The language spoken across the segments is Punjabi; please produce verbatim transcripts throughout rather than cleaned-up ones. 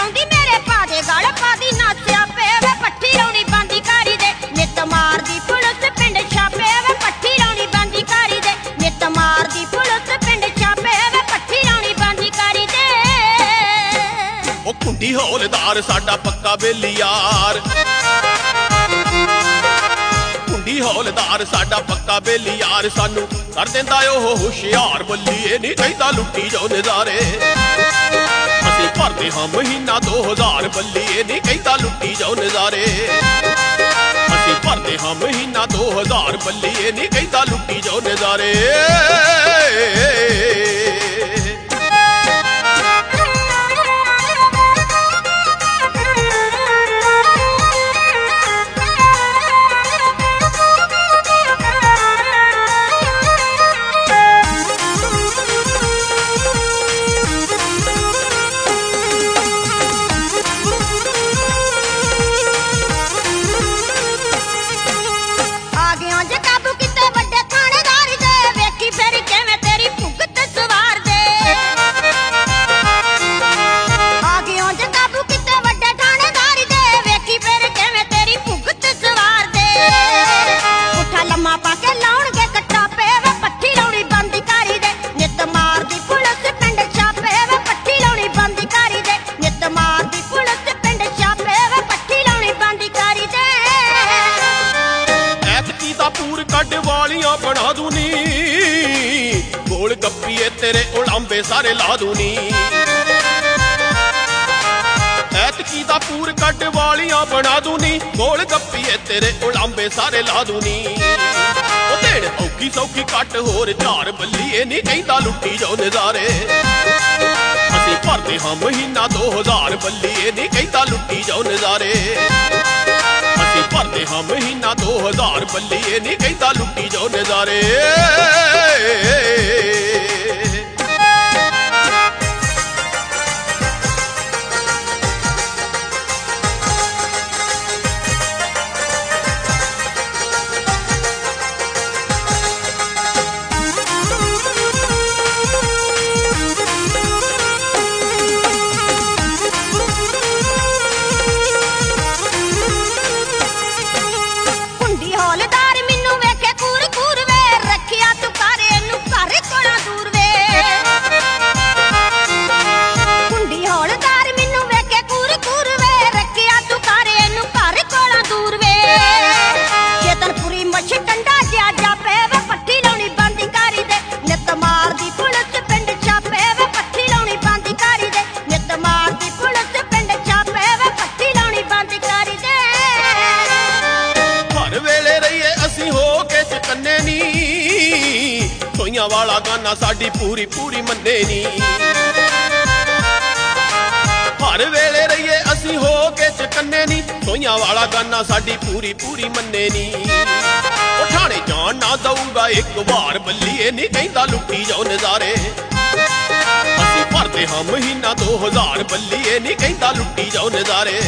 ਲਾਉਂਦੀ ਮੇਰੇ ਪਾ ਦੇ ਗਲ ਪਾਦੀ ਨਾਸਿਆ ਪੇ ਵੇ ਪੱਠੀ ਲਾਉਣੀ ਬੰਦੀ ਕਰੀ ਦੇ ਨਿੱਤ ਮਾਰਦੀ ਪੁਲਿਸ ਪਿੰਡ ਛਾਪੇ ਵੇ ਪੱਠੀ ਲਾਉਣੀ ਬੰਦੀ ਕਰੀ ਦੇ ਨਿੱਤ ਮਾਰਦੀ ਪੁਲਿਸ ਪਿੰਡ ਛਾਪੇ ਵੇ ਪੱਠੀ ਲਾਉਣੀ ਬੰਦੀ ਕਰੀ ਦੇ ਉਹ ਕੁੰਡੀ ਹੌਲਦਾਰ ਸਾਡਾ ਪੱਕਾ ਬੇਲੀ ਯਾਰ ਕੁੰਡੀ ਹੌਲਦਾਰ ਸਾਡਾ ਪੱਕਾ ਬੇਲੀ ਯਾਰ ਸਾਨੂੰ ਕਰ ਦਿੰਦਾ ਉਹ ਹੁਸ਼ਿਆਰ ਬੱਲੀਏ ਨਹੀਂ ਕਹਿੰਦਾ ਲੁੱਟੀ ਜਾਓ ਨਜ਼ਾਰੇ ਅਸੀਂ ਭਰਦੇ ਹਾਂ ਮਹੀਨਾ ਦੋ ਹਜ਼ਾਰ ਬੱਲੀਏ ਨਹੀਂ ਕਹਿੰਦਾ ਲੁੱਟੀ ਜਾਓ ਨਜ਼ਾਰੇ ਅਸੀਂ ਭਰਦੇ ਹਾਂ ਮਹੀਨਾ ਦੋ ਹਜ਼ਾਰ ਬੱਲੀਏ ਨਹੀਂ ਕਹਿੰਦਾ ਲੁੱਟੀ ਜਾਓ ਨਜ਼ਾਰੇ ਬਣਾ ਦੂਨੀ ਗੋਲ ਗੱਪੀਏ ਤੇਰੇ ਉਲਾਂਬੇ ਸਾਰੇ ਲਾ ਦੂਨੀ ਐਤਕੀ ਦਾ ਪੂਰ ਕੱਢ ਵਾਲੀਆਂ ਬਣਾ ਦੂਨੀ ਗੋਲ ਗੱਪੀਏ ਤੇਰੇ ਉਲਾਂਬੇ ਸਾਰੇ ਲਾ ਦੂਨੀ ਉਹ ਦੇਣ ਔਖੀ ਸੌਖੀ ਕੱਟ ਹੋਰ ਝਾਰ ਬੱਲੀਏ ਨਹੀਂ ਕਹਿੰਦਾ ਲੁੱਟੀ ਜਾਓ ਨਜ਼ਾਰੇ ਅਸੀਂ ਭਰਦੇ ਹਾਂ ਮਹੀਨਾ ਦੋ ਹਜ਼ਾਰ ਬੱਲੀਏ ਨਹੀਂ ਕਹਿੰਦਾ ਲੁੱਟੀ ਜਾਓ ਨਜ਼ਾਰੇ ਅਸੀਂ ਭਰਦੇ ਹਾਂ ਮਹੀਨਾ ਦੋ ਹਜ਼ਾਰ ਬੱਲੀਏ ਨਹੀਂ ਕਹਿੰਦਾ ਲੁੱਟੀ ਜਾਓ ਨਜ਼ਾਰੇ ਵਾਲਾ ਗਾਨਾ ਸਾਡੀ ਪੂਰੀ ਪੂਰੀ ਮੰਨੇ ਨੀ ਹਰ ਵੇਲੇ ਰਹੀਏ ਅਸੀਂ ਹੋ ਕੇ ਚਕੰਨੇ ਨੀ ਸੋਈਆਂ ਵਾਲਾ ਗਾਨਾ ਸਾਡੀ ਪੂਰੀ ਪੂਰੀ ਮੰਨੇ ਨੀ ਉਹ ਠਾਣੇ ਜਾਣ ਨਾ ਦਊਗਾ ਇੱਕ ਵਾਰ ਬੱਲੀਏ ਨਹੀਂ ਕਹਿੰਦਾ ਲੁੱਟੀ ਜਾਓ ਨਜ਼ਾਰੇ ਅਸੀਂ ਭਰਦੇ ਹਾਂ ਮਹੀਨਾ ਦੋ ਹਜ਼ਾਰ ਬੱਲੀਏ ਨਹੀਂ ਕਹਿੰਦਾ ਲੁੱਟੀ ਜਾਓ ਨਜ਼ਾਰੇ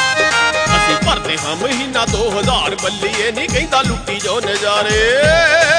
ਭਰਦੇ ਹਾਂ ਮਹੀਨਾ ਦੋ ਹਜ਼ਾਰ ਬੱਲੀਏ ਨਹੀਂ ਕਹਿੰਦਾ ਲੁੱਟੀ ਜਾਓ ਨਜ਼ਾਰੇ